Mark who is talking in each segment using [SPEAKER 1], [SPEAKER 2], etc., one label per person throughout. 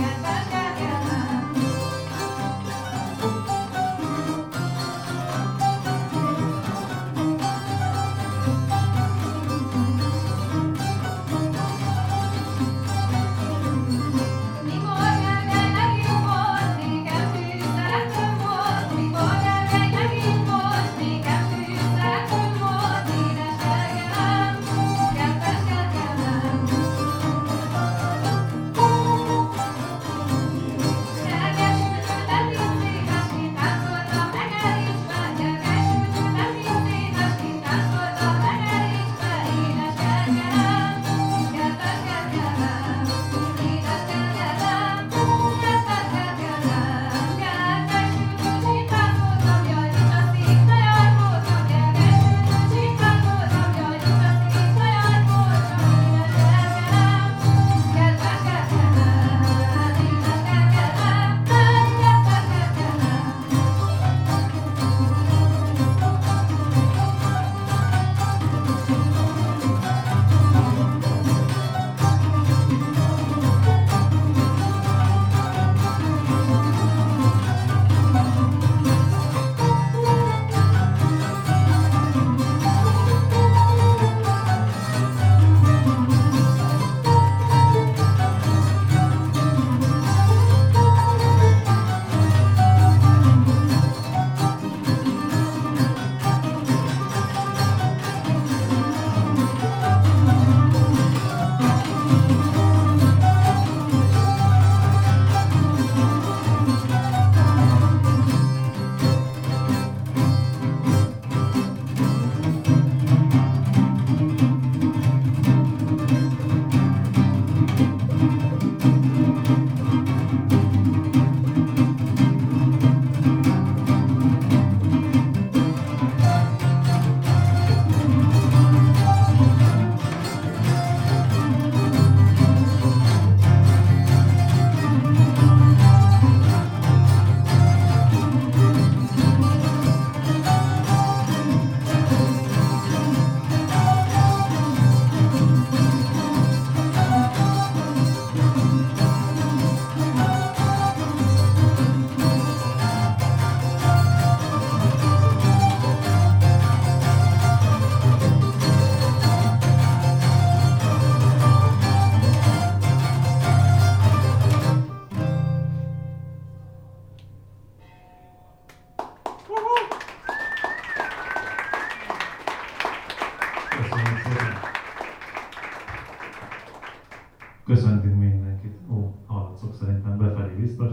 [SPEAKER 1] Köszöntünk mindenkit. Ó, hallatszok szerintem befelé biztos.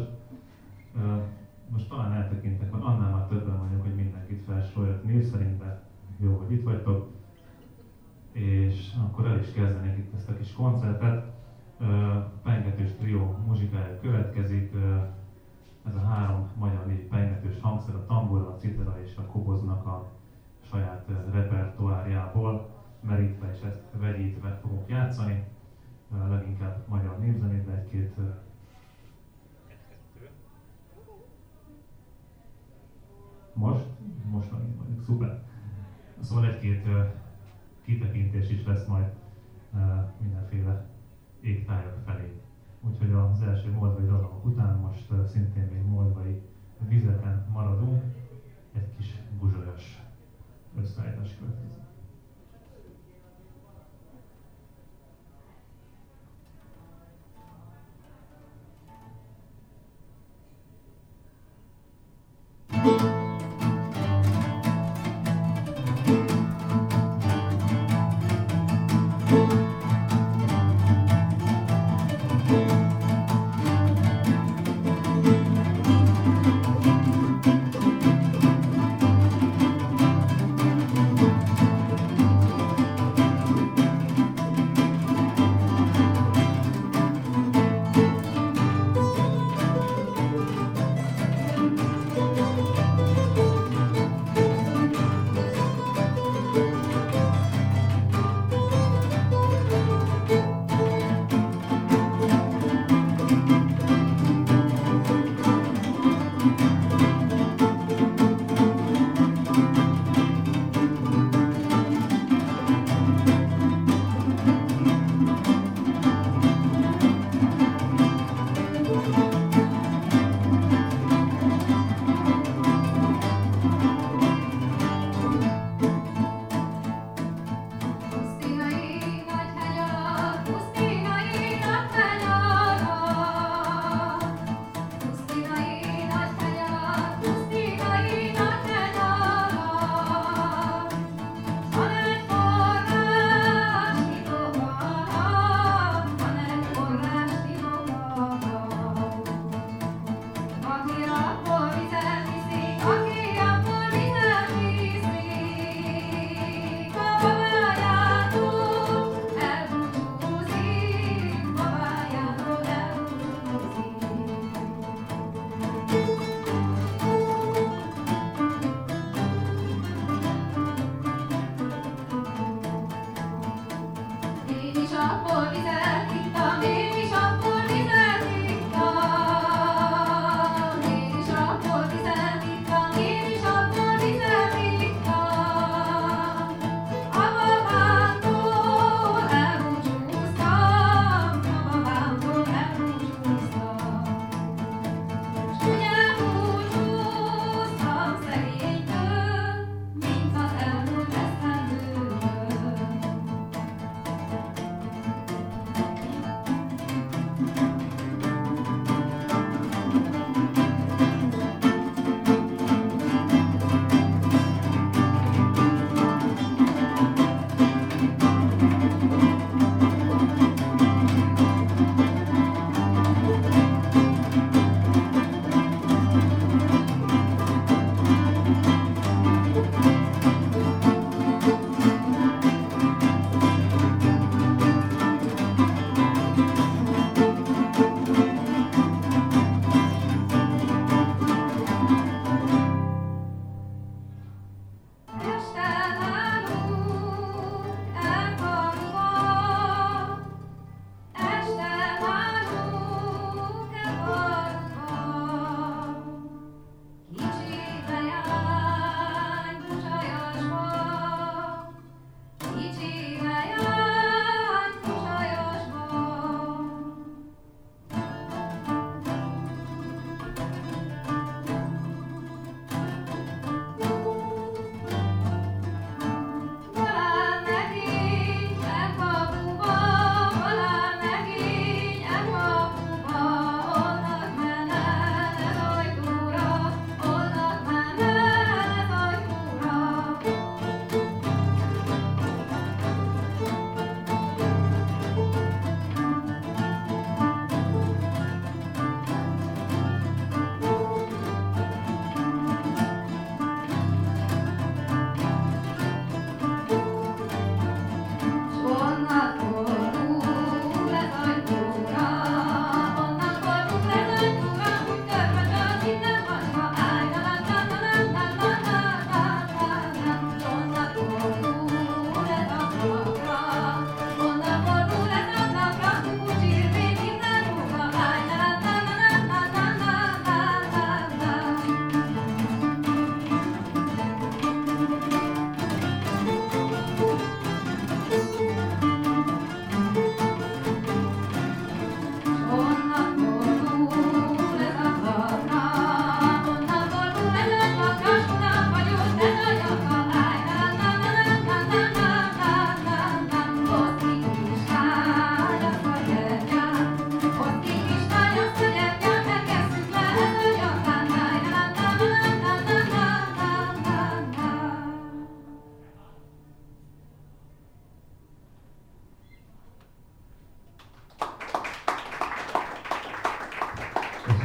[SPEAKER 1] Most talán eltekintek, hogy annál már többen vagyok, hogy mindenkit felsoroljak név szerint, de jó, hogy itt vagytok. És akkor el is kezdenék itt ezt a kis koncertet. Pengetős trió muzsikája következik. Ez a három magyar név pengetős hangszer, a tambura, a citera és a koboznak a saját repertoárjából merítve és ezt vegyítve fogunk játszani. Leginkább magyar népzenét, de egy-két most megint vagyok, szuper. Szóval egy-két kitekintés is lesz majd mindenféle égtájak felé. Úgyhogy az első moldvai dalok után most szintén még moldvai vizeken maradunk, egy kis buzsolyos összeállítás következik.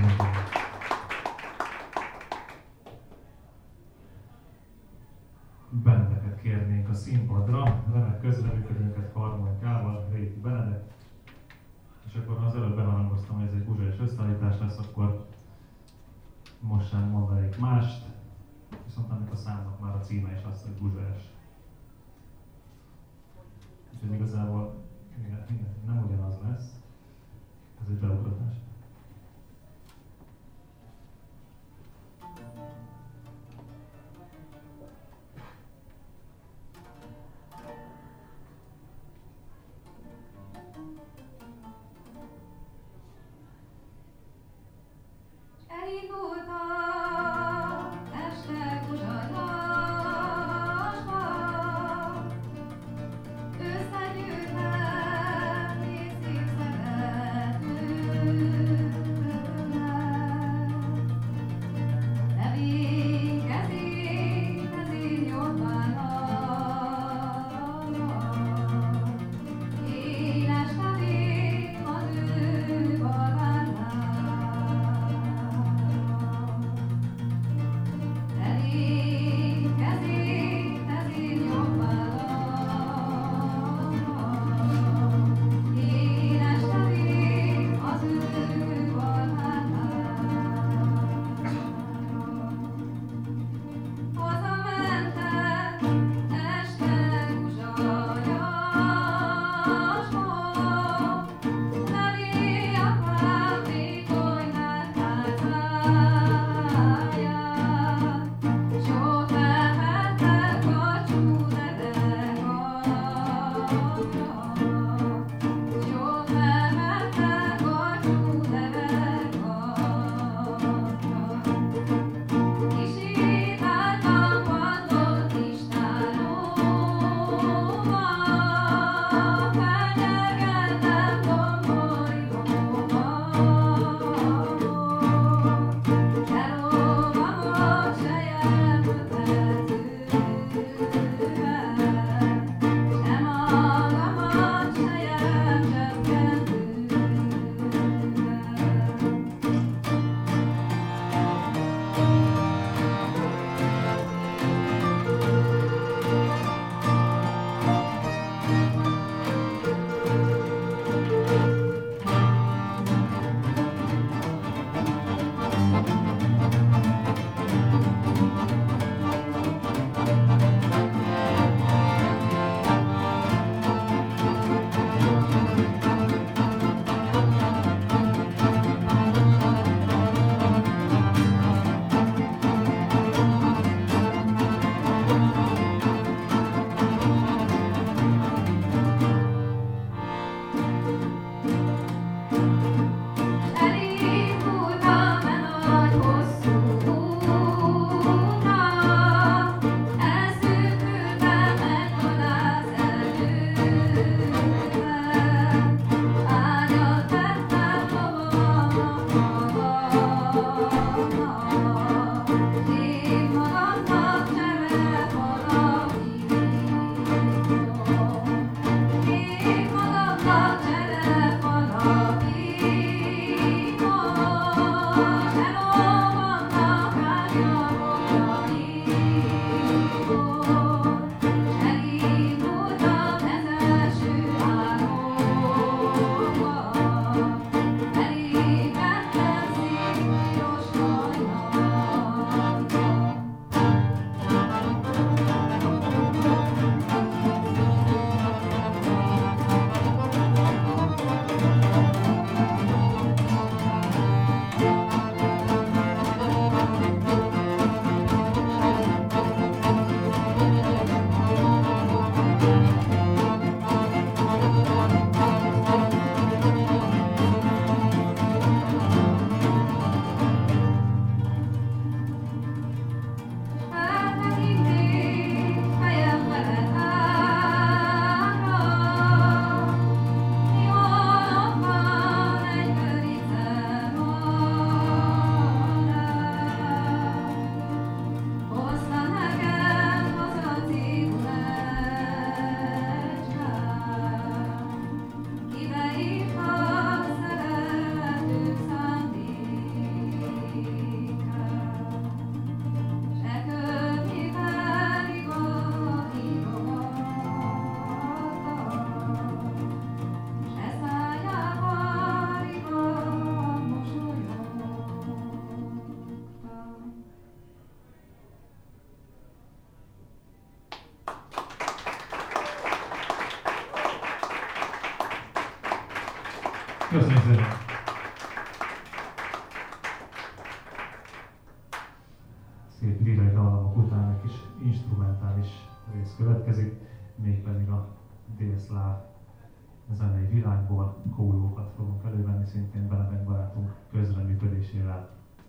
[SPEAKER 1] Benedeket kérnénk a színpadra, remek közreműködőnket harmonikával, Réti Benedek. És akkor ha az előbb beharangoztam, hogy ez egy buzsais összeállítás lesz, akkor most sem mondanék mást, viszont ennek a számnak már a címe is az, hogy buzsás. Úgyhogy igazából nem ugyanaz lesz, ez egy beugratás.
[SPEAKER 2] Elindult a este Kuzsanyásba,
[SPEAKER 1] Köszönjük szépen! Szép lírai dallamok után egy kis instrumentális rész következik, mégpedig a délszláv zenei világból kólókat fogunk elővenni, szintén Benedek barátunk közreműködésével.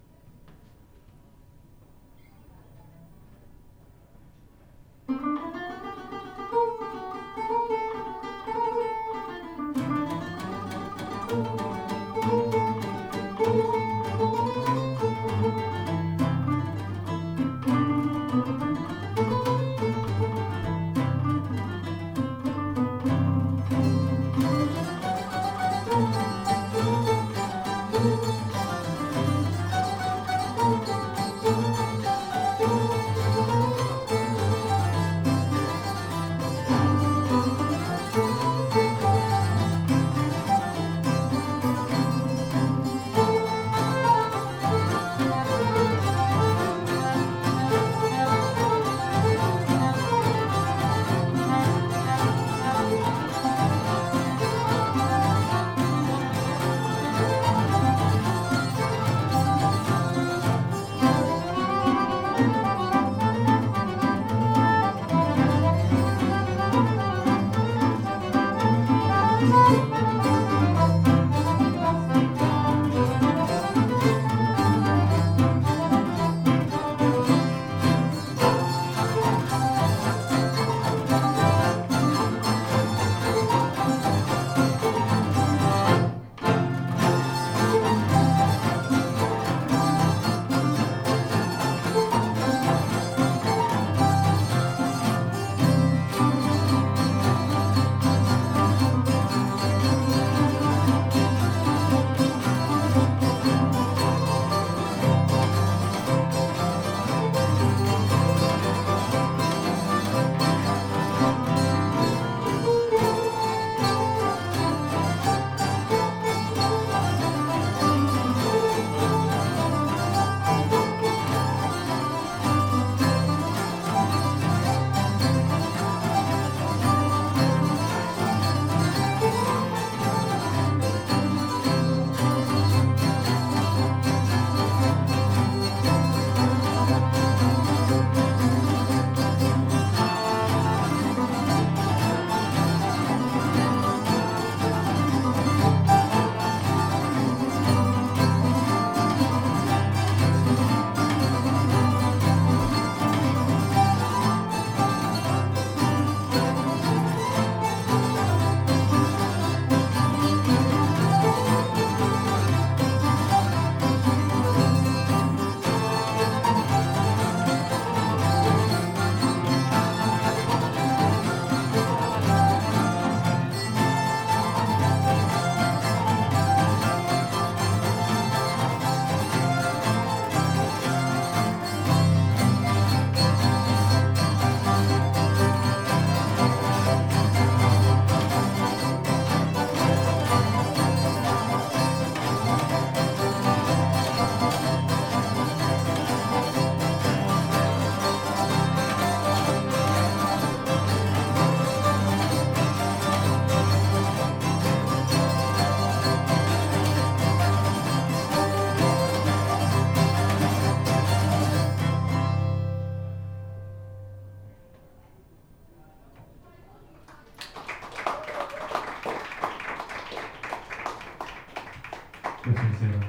[SPEAKER 1] Köszönjük szépen!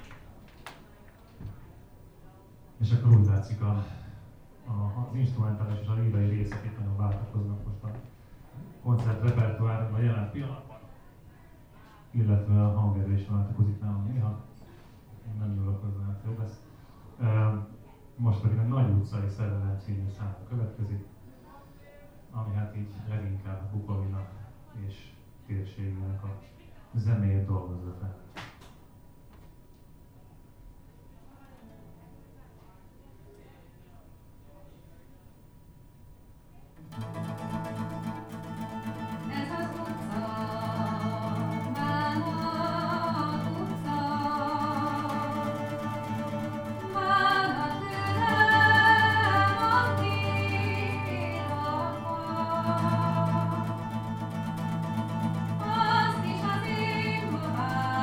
[SPEAKER 1] És akkor úgy látszik, az instrumentális és a lírai részek itt nagyon váltakoznak most a koncert repertoárban jelen pillanatban, illetve a hangerő is váltakozik nálam néha. Én nem nyúlok hozzá, hát jó lesz. Most pedig a Nagy utcai szerelem című számunk következik, ami hát így leginkább Bukovina és térségének a zenéjét dolgozza fel.
[SPEAKER 2] Azt is az én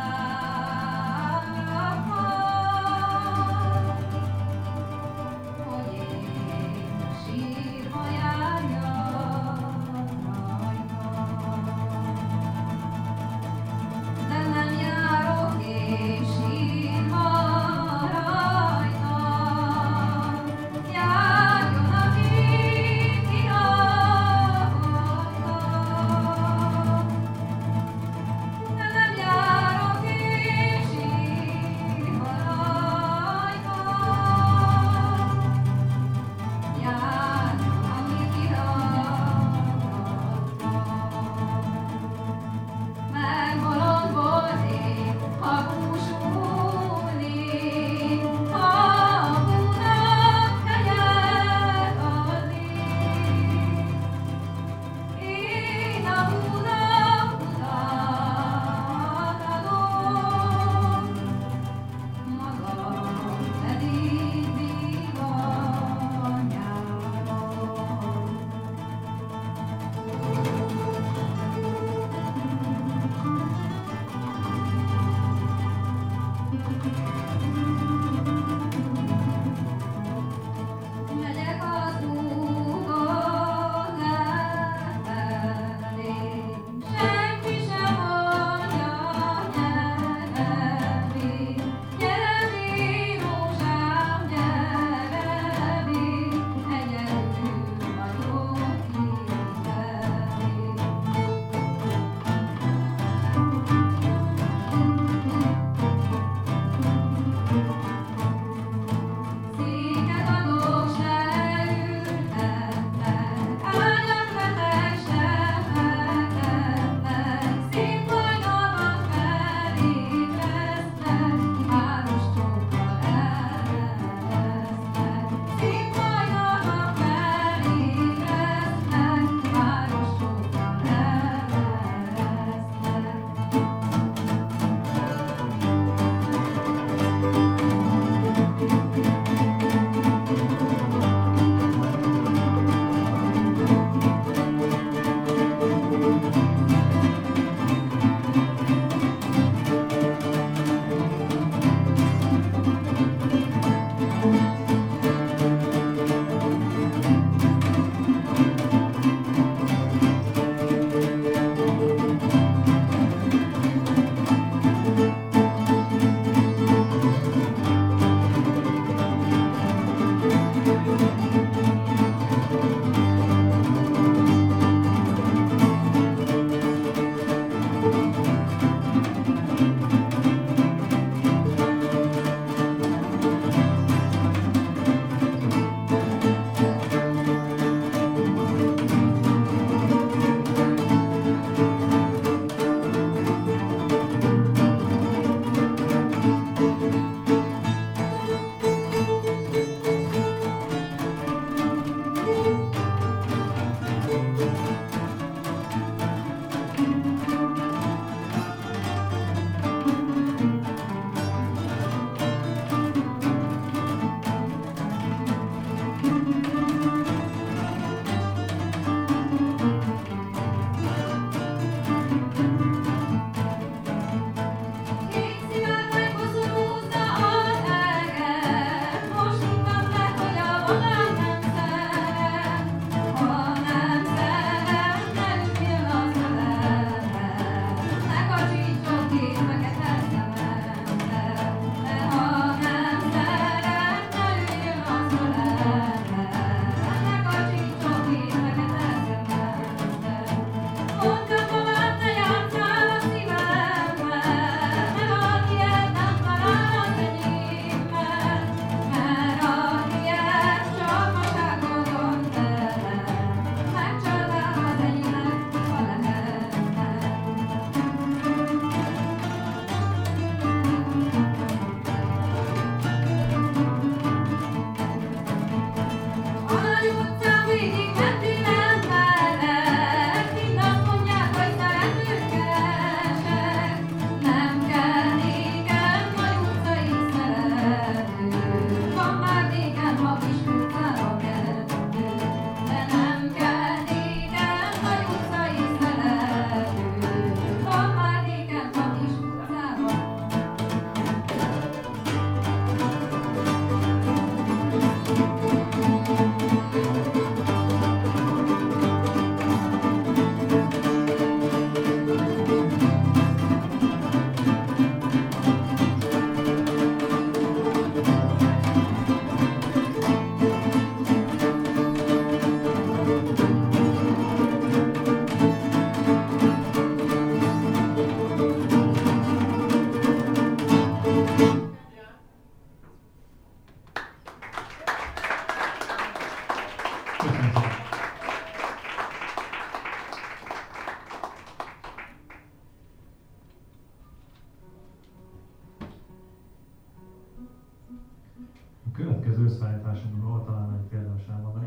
[SPEAKER 1] következő összeállításunkról talán egy érdemes elmondani.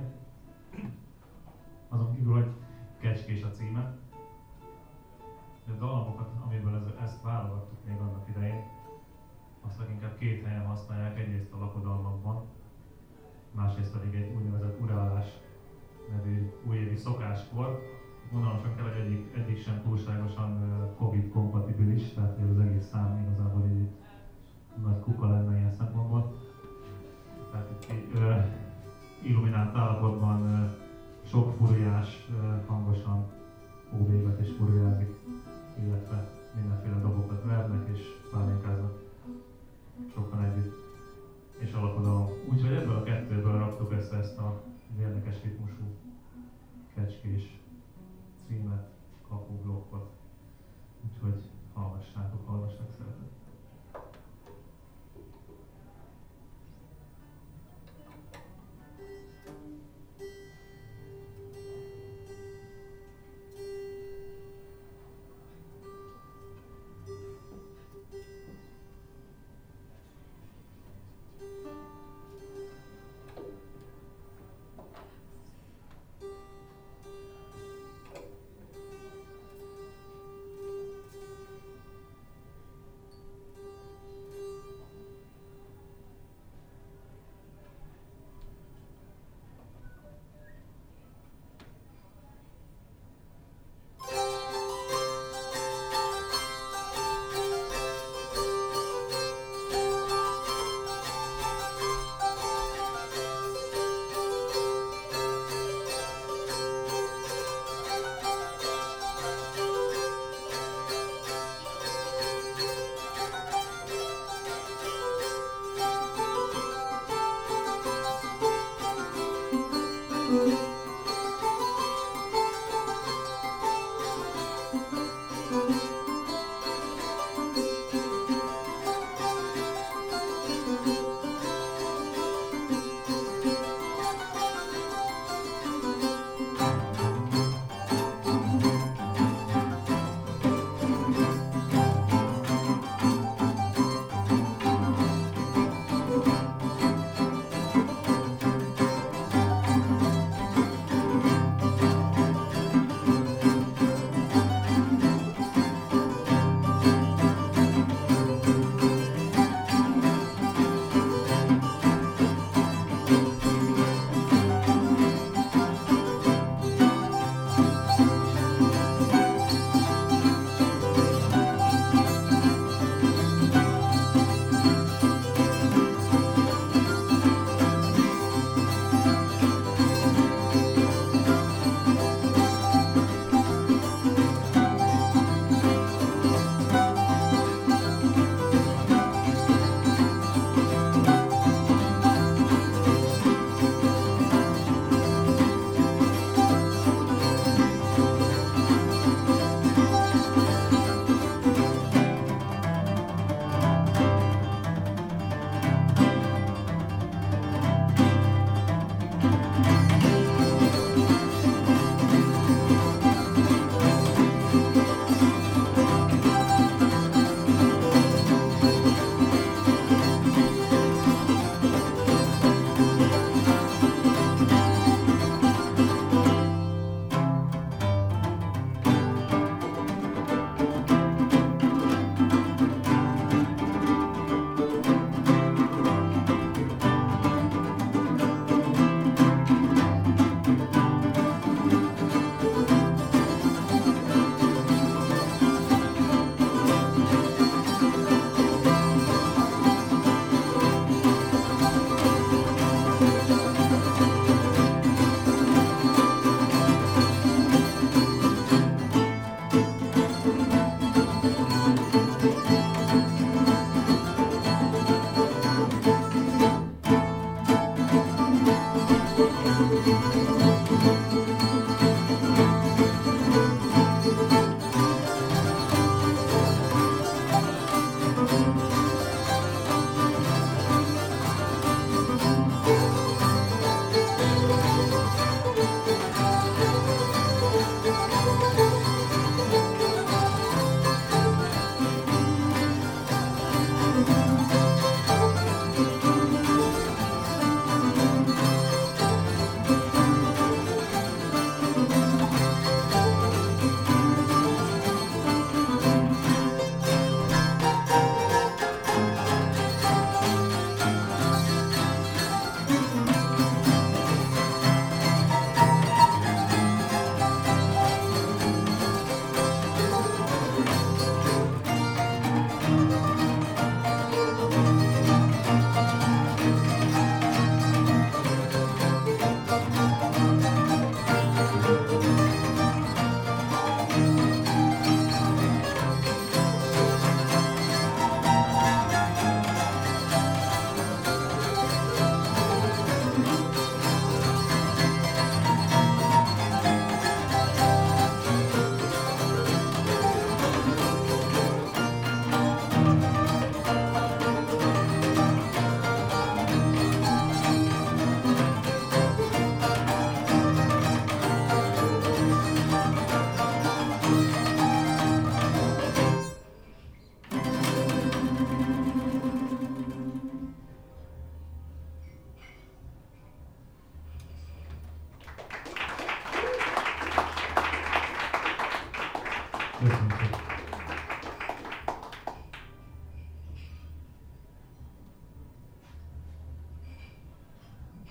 [SPEAKER 1] Azon kívül, hogy Kecskés a címe. A dalamokat, amiből ezt válogattuk még annak idején, azt leginkább két helyen használják, egyrészt a lakodalmakban, másrészt pedig egy úgynevezett urálás nevű újévi szokáskor. Mondanom kell, hogy egyik sem túlságosan Covid-kompatibilis, tehát az egész szám igazából egy nagy kuka lenne ilyen szempontból. Tehát itt illuminált állapotban sok furiás hangosan óvéget és furiázik, illetve mindenféle dobokat vernek és pálinkáznak sokan együtt, és alakodalom. Úgyhogy ebből a kettőből raktuk össze ezt a érdekes ritmusú Kecskés címet, kapublokkot. Úgyhogy hallgassátok szeretettel.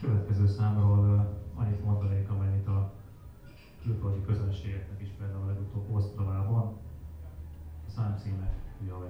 [SPEAKER 1] következő számról annyit mondanék, amennyit a külföldi közönségeknek is például legutóbb Osztravában. A szám címe Jaj.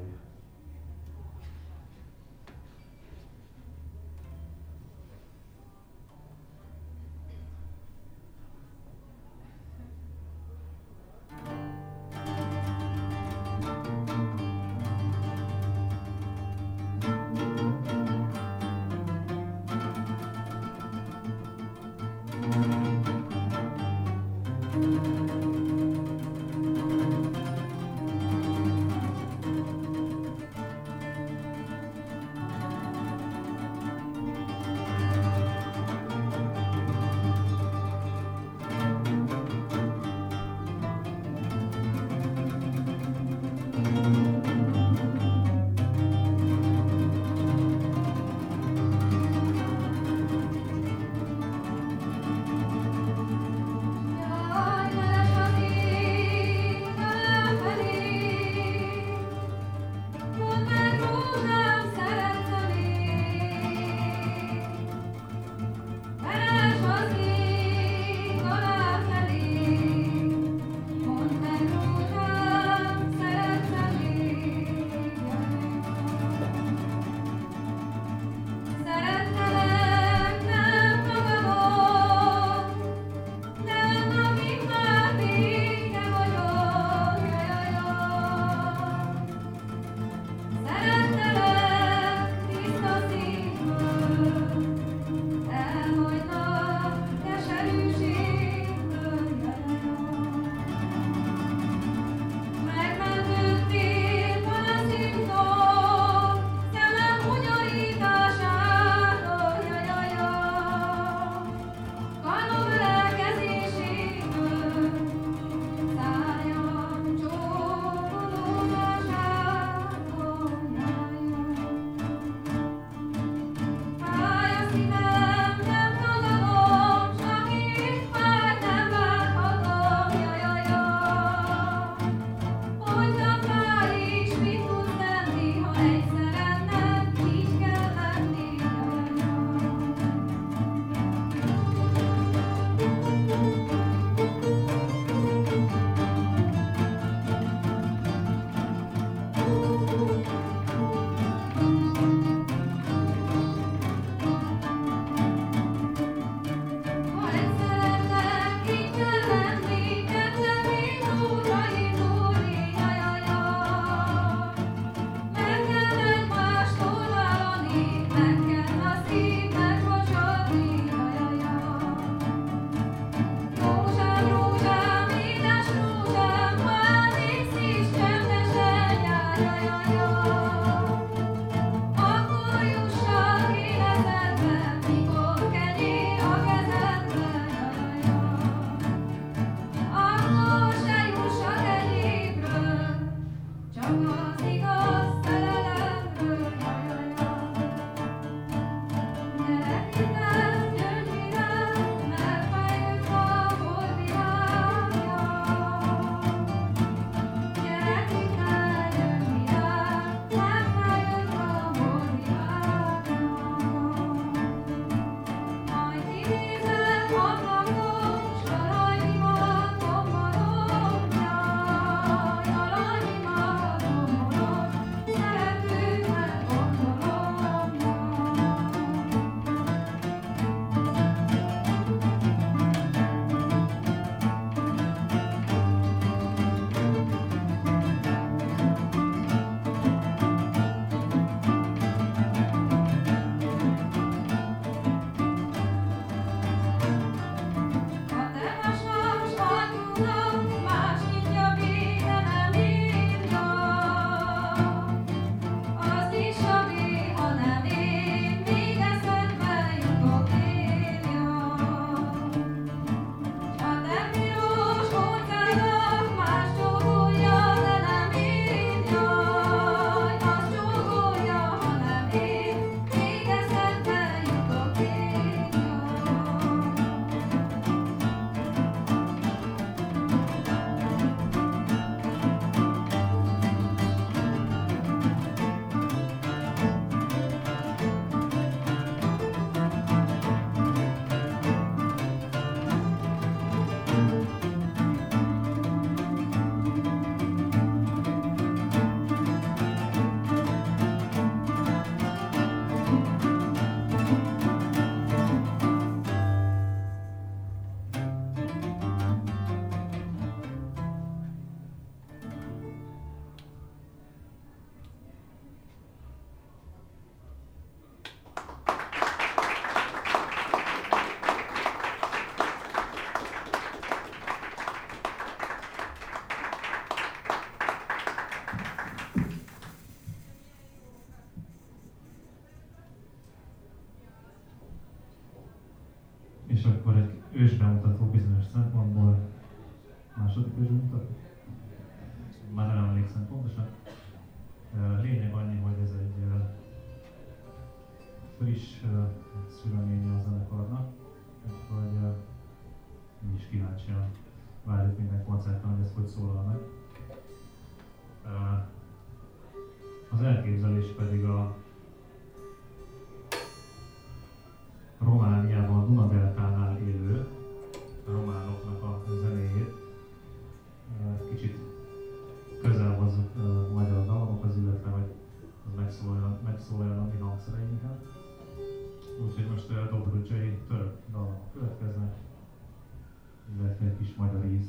[SPEAKER 1] És akkor egy ősbemutató bizonyos szempontból, második ősbemutató? Már nem emlékszem pontosan. Lényeg annyi, hogy ez egy friss szüleménye a zenekarnak, úgyhogy mi is kíváncsian várjuk minden koncerten, hogy ez hogy szólal meg. Az elképzelés pedig a Romániában, a Duna-deltánál élő románoknak a zenéjét kicsit közel hozzuk magyar dallamokhoz, illetve hogy az megszólaljon a mi hangszereinken. Úgyhogy most dobrudzsai török dallamok következnek, illetve egy kis magyar íz.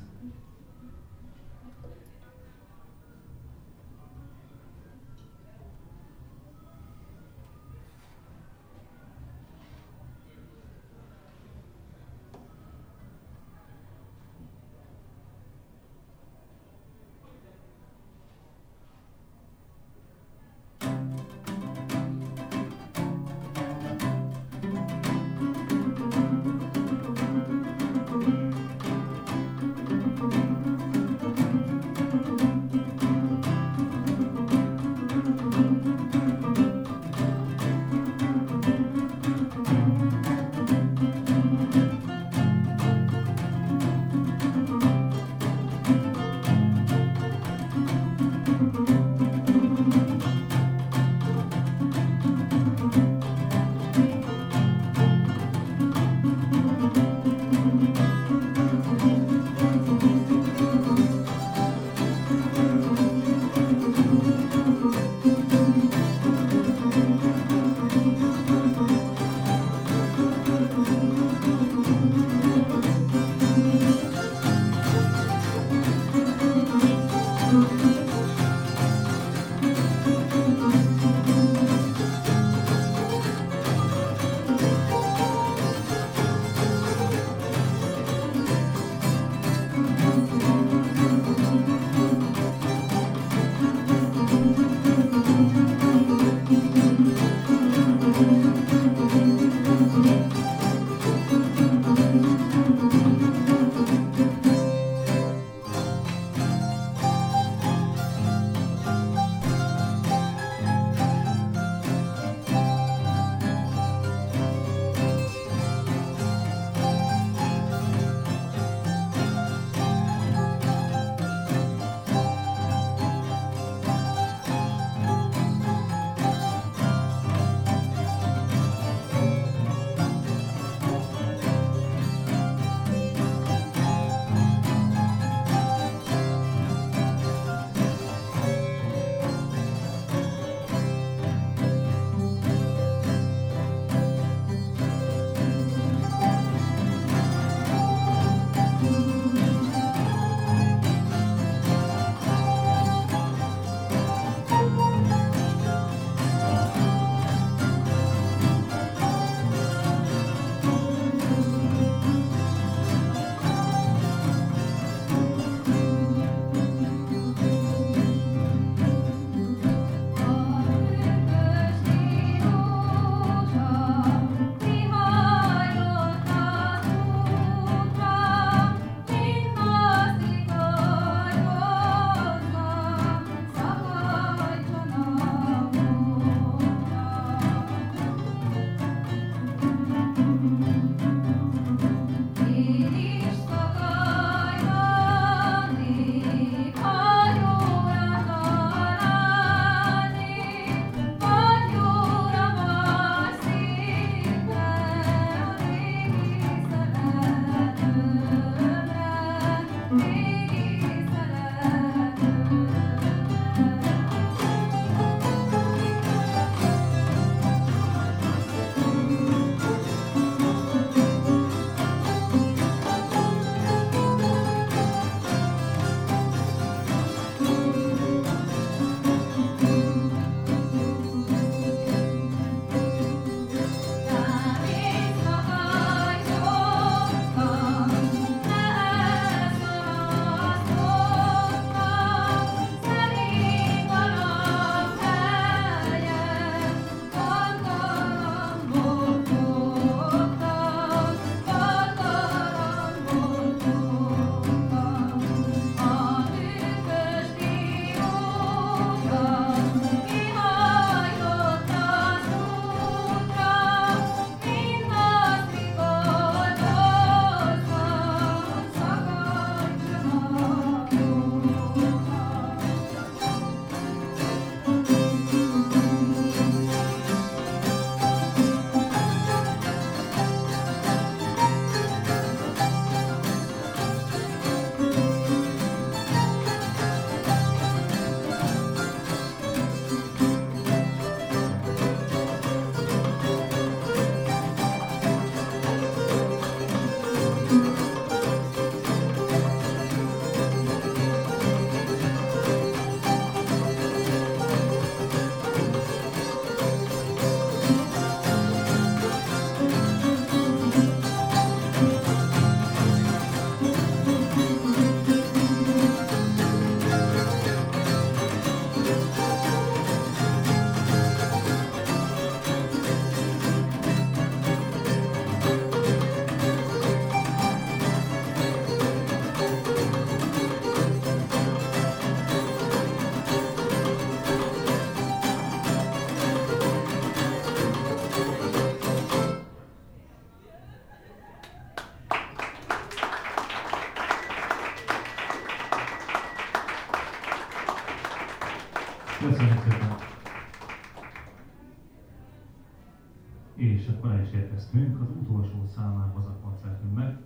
[SPEAKER 1] akkor el is érkeztünk az utolsó számához a koncertünknek.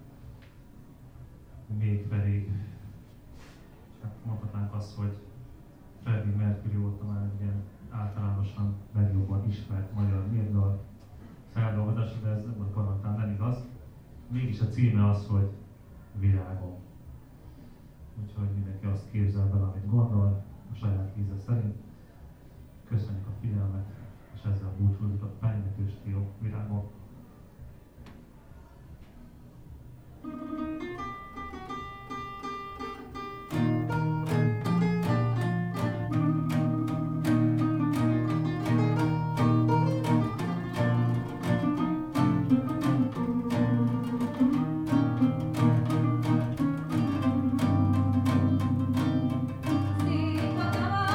[SPEAKER 1] Mégpedig, hát mondhatnánk azt, hogy Freddie Mercury óta már egy ilyen általánosan legjobban ismert magyar népdal feldolgozás, de ez garantáltan nem igaz. Mégis a címe az, hogy Virágom. Úgyhogy mindenki azt képzel bele, amit gondol, a saját íze szerint. Köszönjük a figyelmet, és ezzel búcsúzik a Pengetős Trió Virágom.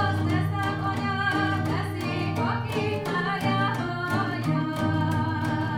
[SPEAKER 2] Szép a tavasz, de szép a kék várja hajjal.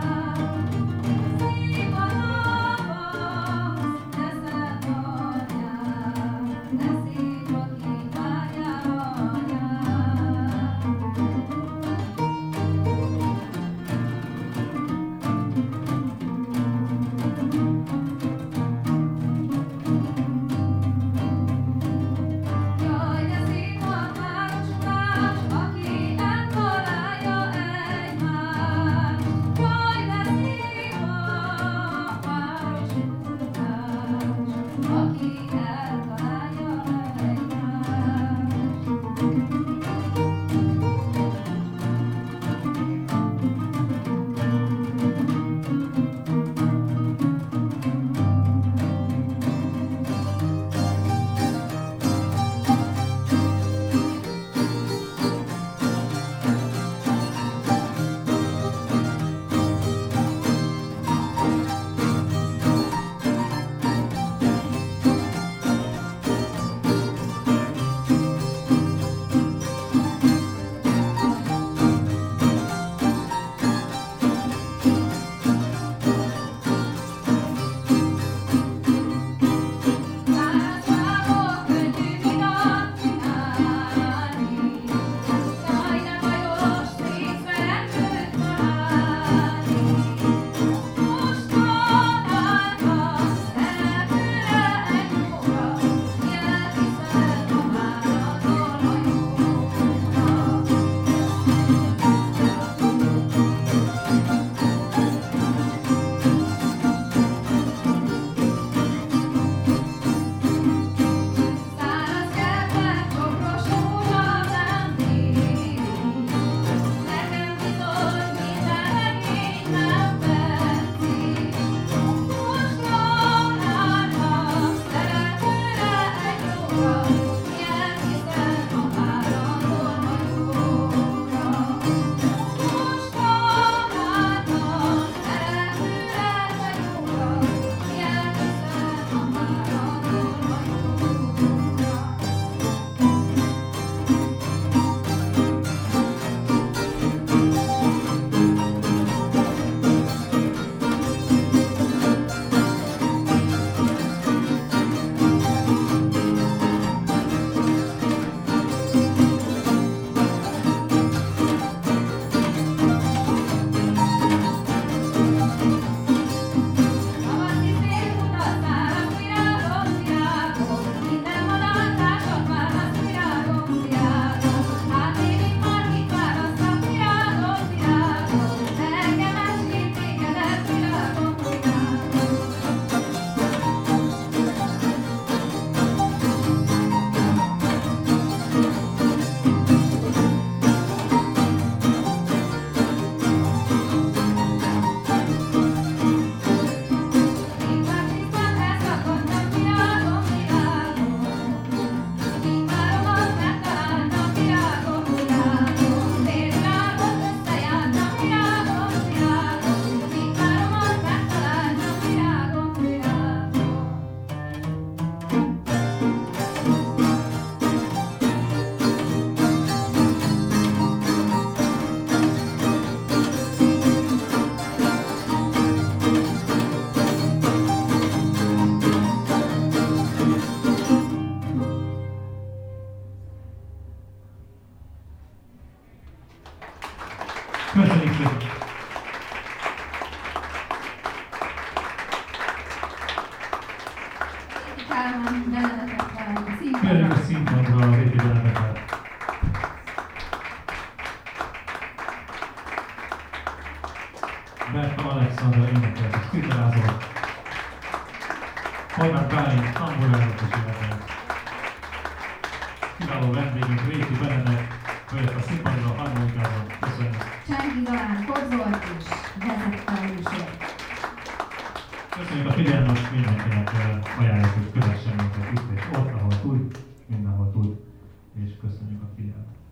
[SPEAKER 2] szépen Benedeket várjuk
[SPEAKER 1] Kérjük a
[SPEAKER 2] színpadra.
[SPEAKER 1] színpadra a régi Benedeket. Berta Alexandra énekelt és kitalázott. Horváth Bálint tamburázott és énekelt. Kiváló vendégünk Réti Benedek, följött a színpadra, a harmonikával. Köszönjük!
[SPEAKER 2] Csengi Zalán kozolt és vezette a műsort.
[SPEAKER 1] Köszönjük a figyelmet, mindenkinek ajánljuk, hogy kövessen minket itt és ott, ahol tud, mindenhol tud, és köszönjük a figyelmet.